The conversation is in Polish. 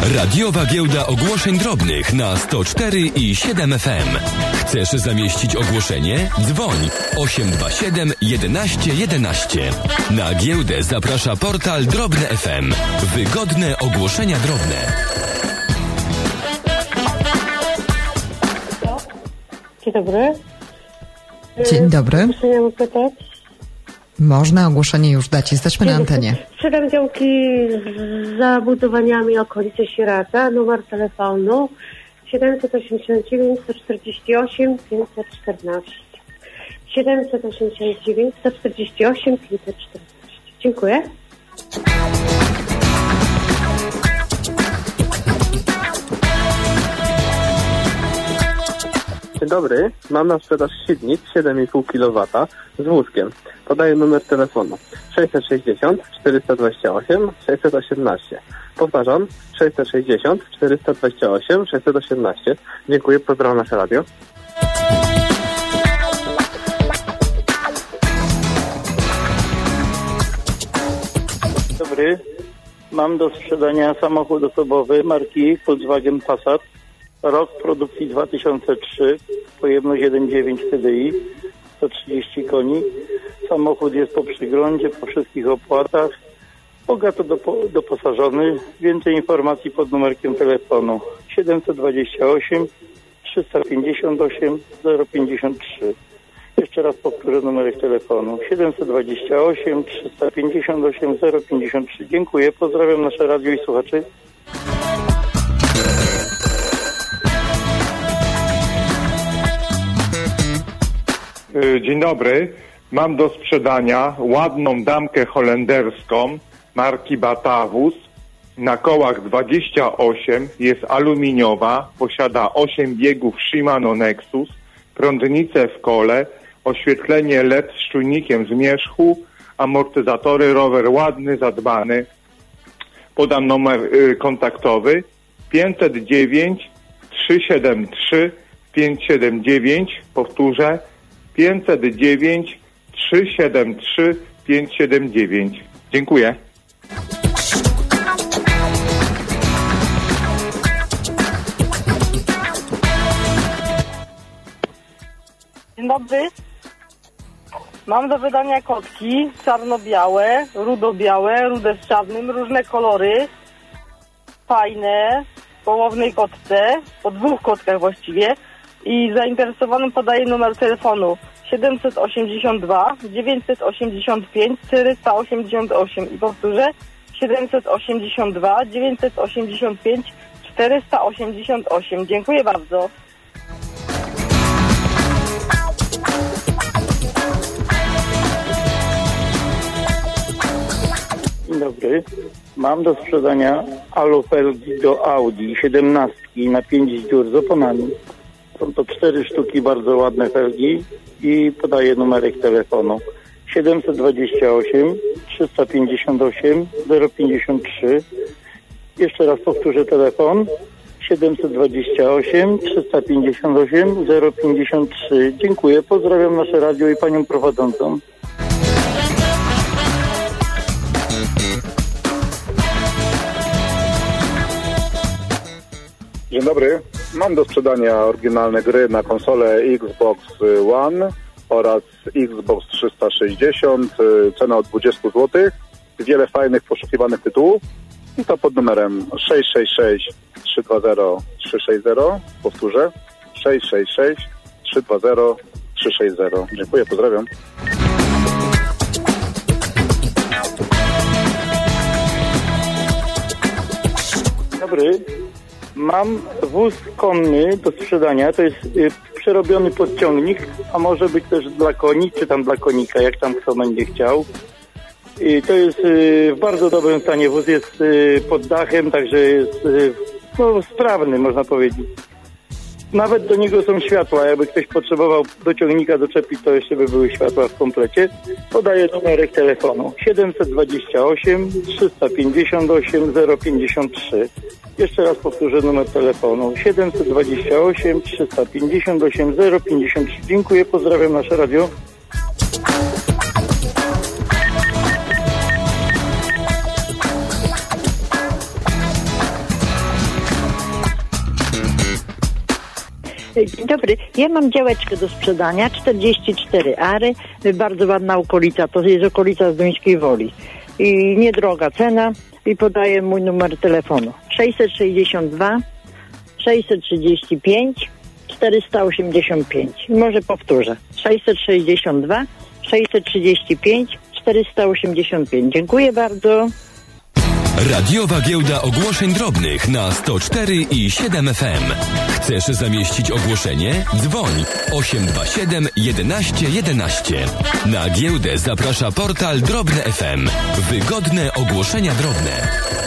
Radiowa giełda ogłoszeń drobnych na 104 i 7 FM. Chcesz zamieścić ogłoszenie? Dzwoń 827 11 11. Na giełdę zaprasza portal Drobne FM. Wygodne ogłoszenia drobne. Dzień dobry. Dzień dobry. Proszę mnie pytać. Można ogłoszenie już dać. Jesteśmy na antenie. Sprzedam działki z zabudowaniami okolicy Sieradza. Numer telefonu 789 148 514. 789 148 514. Dziękuję. Dzień dobry, mam na sprzedaż silnik 7,5 kW z wózkiem. Podaję numer telefonu 660 428 618. Powtarzam 660 428 618. Dziękuję, pozdrawiam nasze radio. Dobry, mam do sprzedania samochód osobowy marki Volkswagen Passat. Rok produkcji 2003, pojemność 1,9 TDI, 130 koni. Samochód jest po przyglądzie, po wszystkich opłatach. Bogato doposażony. Więcej informacji pod numerkiem telefonu 728 358 053. Jeszcze raz powtórzę numerek telefonu 728 358 053. Dziękuję, pozdrawiam nasze radio i słuchaczy. Dzień dobry. Mam do sprzedania ładną damkę holenderską marki Batavus. Na kołach 28, jest aluminiowa, posiada 8 biegów Shimano Nexus, prądnicę w kole, oświetlenie LED z czujnikiem zmierzchu, amortyzatory, rower ładny, zadbany. Podam numer kontaktowy 509 373 579, powtórzę 509 373 579. Dziękuję. Dzień dobry. Mam do wydania kotki czarno-białe, rudo-białe, rude z czarnym, różne kolory, fajne, w połownej kotce, po 2 kotkach właściwie. I zainteresowanym podaję numer telefonu 782 985 488 i powtórzę 782 985 488. Dziękuję bardzo. Dzień dobry. Mam do sprzedania alufelgi do Audi 17 na 5 dziur z oponami. Są to 4 sztuki bardzo ładne felgi i podaję numerek telefonu 728 358 053. Jeszcze raz powtórzę telefon 728 358 053. Dziękuję, pozdrawiam nasze radio i panią prowadzącą. Dzień dobry. Mam do sprzedania oryginalne gry na konsolę Xbox One oraz Xbox 360. Cena od 20 zł. Wiele fajnych, poszukiwanych tytułów. I to pod numerem 666 320 360. Powtórzę. 666 320 360. Dziękuję, pozdrawiam. Dobry. Mam wóz konny do sprzedania. To jest przerobiony podciągnik, a może być też dla koni, czy tam dla konika, jak tam kto będzie chciał. I to jest w bardzo dobrym stanie. Wóz jest pod dachem, także jest sprawny, można powiedzieć. Nawet do niego są światła. Jakby ktoś potrzebował do ciągnika doczepić, to jeszcze by były światła w komplecie. Podaję numerek telefonu 728 358 053. Jeszcze raz powtórzę numer telefonu 728 358 053. Dziękuję, pozdrawiam nasze radio. Dzień dobry. Ja mam działeczkę do sprzedania, 44 ary, bardzo ładna okolica, to jest okolica Zduńskiej Woli. I niedroga cena i podaję mój numer telefonu. 662 635 485. Może powtórzę. 662 635 485. Dziękuję bardzo. Radiowa Giełda Ogłoszeń Drobnych na 104 i 7 FM. Chcesz zamieścić ogłoszenie? Dzwoń 827 11 11. Na giełdę zaprasza portal Drobne FM. Wygodne ogłoszenia drobne.